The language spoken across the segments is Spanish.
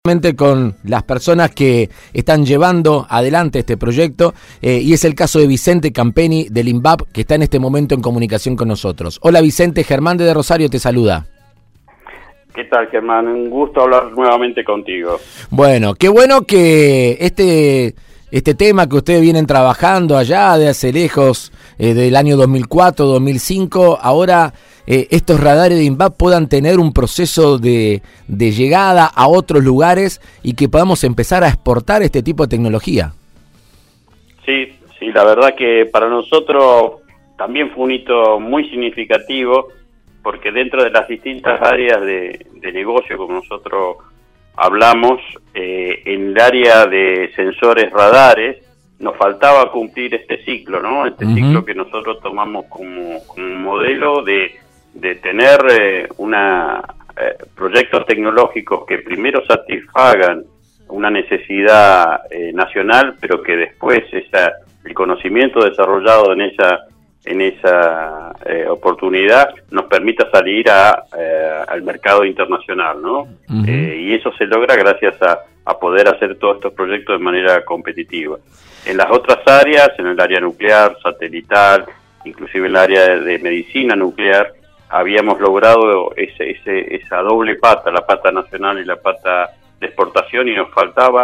Con las personas que están llevando adelante este proyecto y es el caso de Vicente Campeni del INVAP, que está en este momento en comunicación con nosotros. Hola Vicente, Germán de Rosario te saluda. ¿Qué tal, Germán? Un gusto hablar nuevamente contigo. Bueno, qué bueno que este tema que ustedes vienen trabajando allá de hace lejos, del año 2004, 2005, ahora estos radares de INVAP puedan tener un proceso de llegada a otros lugares y que podamos empezar a exportar este tipo de tecnología. Sí, la verdad que para nosotros también fue un hito muy significativo, porque dentro de las distintas áreas de negocio, como nosotros hablamos, en el área de sensores radares, nos faltaba cumplir este ciclo, ¿no? Este ciclo que nosotros tomamos como modelo de tener proyectos tecnológicos que primero satisfagan una necesidad nacional, pero que después el conocimiento desarrollado en esa oportunidad nos permita salir al mercado internacional, ¿no? Y eso se logra gracias a poder hacer todos estos proyectos de manera competitiva. En las otras áreas, en el área nuclear, satelital, inclusive en el área de medicina nuclear, habíamos logrado esa doble pata, la pata nacional y la pata de exportación, y nos faltaba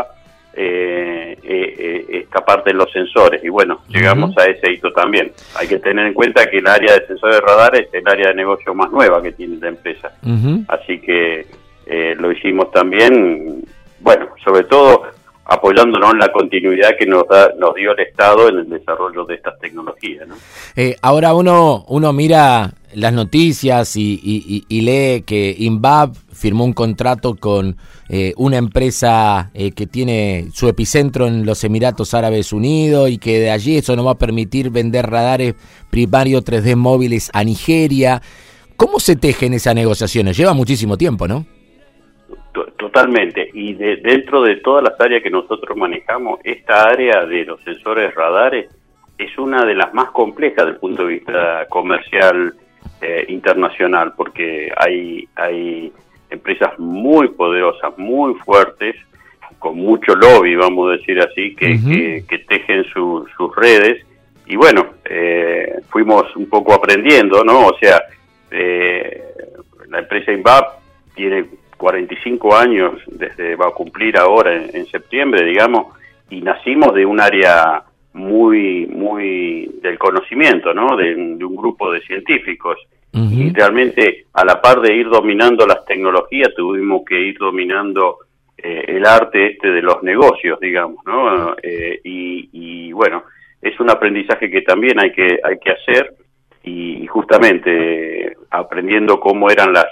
esta parte de los sensores, y bueno, llegamos a ese hito también. Hay que tener en cuenta que el área de sensores de radar es el área de negocio más nueva que tiene la empresa, así que lo hicimos también, bueno, sobre todo apoyándonos en la continuidad que nos dio el Estado en el desarrollo de estas tecnologías, ¿no? Ahora uno mira las noticias y lee que INVAP firmó un contrato con una empresa que tiene su epicentro en los Emiratos Árabes Unidos, y que de allí eso nos va a permitir vender radares primarios 3D móviles a Nigeria. ¿Cómo se tejen esas negociaciones? Lleva muchísimo tiempo, ¿no? Totalmente, y dentro de todas las áreas que nosotros manejamos, esta área de los sensores radares es una de las más complejas desde el punto de vista comercial internacional, porque hay empresas muy poderosas, muy fuertes, con mucho lobby, vamos a decir así, que tejen sus redes, y bueno, fuimos un poco aprendiendo, ¿no? O sea, la empresa INVAP tiene 45 años, va a cumplir ahora en septiembre, digamos, y nacimos de un área muy del conocimiento, ¿no? De un grupo de científicos, y realmente a la par de ir dominando las tecnologías, tuvimos que ir dominando el arte de los negocios, digamos, ¿no? Y bueno, es un aprendizaje que también hay que hacer, y justamente aprendiendo cómo eran las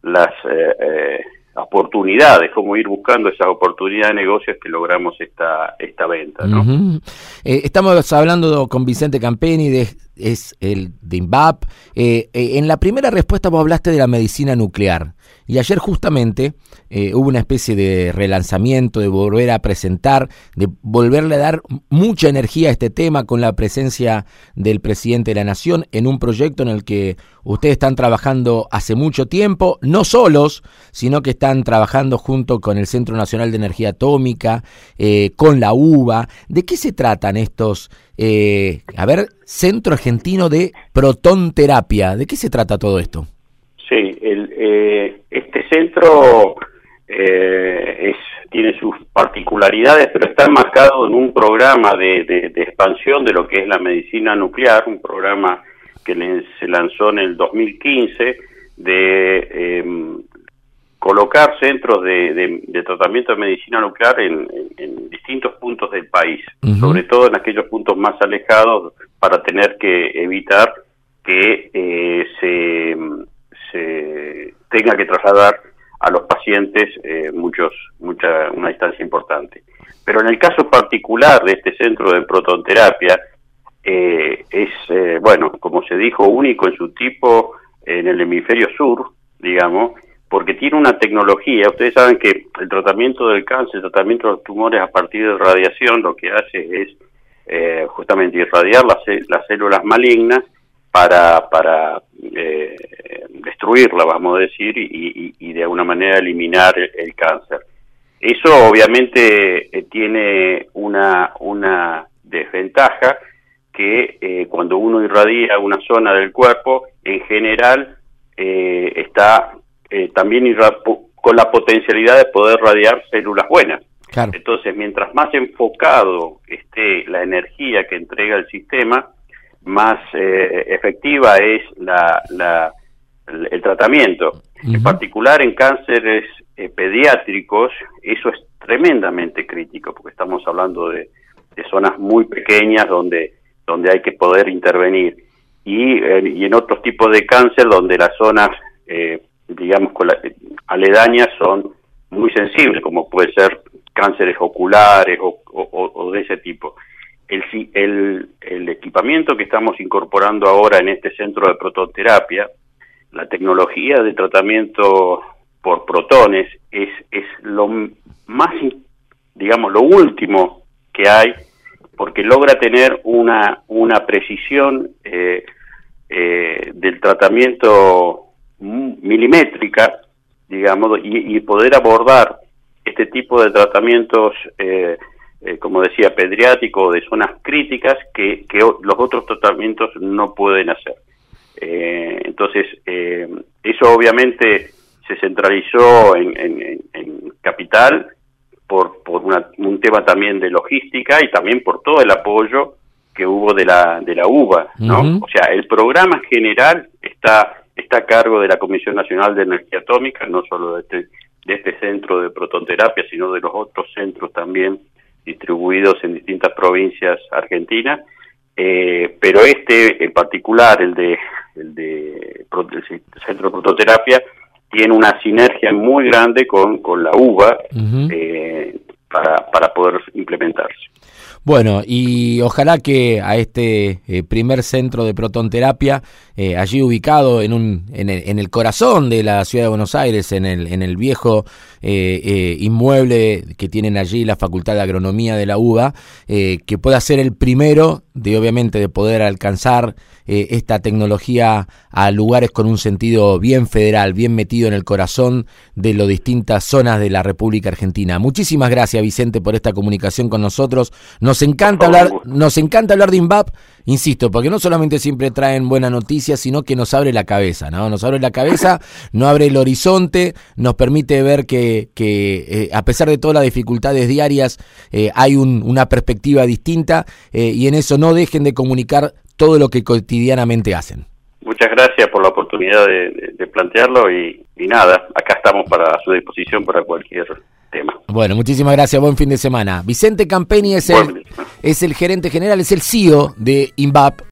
oportunidades, cómo ir buscando esas oportunidades de negocios, que logramos esta venta, ¿no? Estamos hablando con Vicente Campeni, es el de INVAP. En la primera respuesta vos hablaste de la medicina nuclear, y ayer justamente hubo una especie de relanzamiento, de volver a presentar, de volverle a dar mucha energía a este tema, con la presencia del presidente de la Nación en un proyecto en el que ustedes están trabajando hace mucho tiempo, no solos, sino que están trabajando junto con el Centro Nacional de Energía Atómica, con la UBA. ¿De qué se tratan estos, Centro Argentino de Protonterapia? ¿De qué se trata todo esto? Sí, este centro tiene sus particularidades, pero está enmarcado en un programa de expansión de lo que es la medicina nuclear, un programa que se lanzó en el 2015 de colocar centros de tratamiento de medicina nuclear en distintos puntos del país, sobre todo en aquellos puntos más alejados, para tener que evitar que se tenga que trasladar a los pacientes una distancia importante. Pero en el caso particular de este centro de protonterapia, bueno, como se dijo, único en su tipo en el hemisferio sur, digamos, porque tiene una tecnología. Ustedes saben que el tratamiento del cáncer, el tratamiento de los tumores a partir de radiación, lo que hace es justamente irradiar las células malignas para destruirla, vamos a decir, y de alguna manera eliminar el cáncer. Eso obviamente tiene una desventaja, que cuando uno irradia una zona del cuerpo, en general está también con la potencialidad de poder radiar células buenas. Claro. Entonces, mientras más enfocado esté la energía que entrega el sistema, más efectiva es el tratamiento. Uh-huh. En particular en cánceres pediátricos, eso es tremendamente crítico, porque estamos hablando de zonas muy pequeñas donde hay que poder intervenir. Y en otros tipos de cáncer donde las zonas, digamos, aledañas son muy sensibles, como puede ser cánceres oculares o de ese tipo. El equipamiento que estamos incorporando ahora en este centro de prototerapia, la tecnología de tratamiento por protones, es lo más, digamos, lo último que hay, porque logra tener una precisión del tratamiento milimétrica, digamos, y poder abordar este tipo de tratamientos, como decía, pediátricos, de zonas críticas que los otros tratamientos no pueden hacer. Entonces, eso obviamente se centralizó en Capital por un tema también de logística y también por todo el apoyo que hubo de la UBA, ¿no? Uh-huh. O sea, el programa general está a cargo de la Comisión Nacional de Energía Atómica, no solo de este centro de prototerapia, sino de los otros centros también distribuidos en distintas provincias argentinas, pero en particular, el centro de prototerapia, tiene una sinergia muy grande con la UBA, uh-huh, para poder implementarse. Bueno, y ojalá que a este primer centro de protonterapia, allí ubicado en el corazón de la ciudad de Buenos Aires, en el viejo inmueble que tienen allí la Facultad de Agronomía de la UBA, que pueda ser el primero de poder alcanzar esta tecnología a lugares con un sentido bien federal, bien metido en el corazón de las distintas zonas de la República Argentina. Muchísimas gracias, Vicente, por esta comunicación con nosotros. Nos encanta hablar de INVAP, insisto, porque no solamente siempre traen buenas noticias, sino que nos abre la cabeza, ¿no? Nos abre la cabeza, nos abre el horizonte, nos permite ver que a pesar de todas las dificultades diarias, hay una perspectiva distinta, y en eso no dejen de comunicar todo lo que cotidianamente hacen. Muchas gracias por la oportunidad de plantearlo y nada, acá estamos a su disposición para cualquier tema. Bueno, muchísimas gracias, buen fin de semana. Vicente Campeni es el gerente general, es el CEO de INVAP.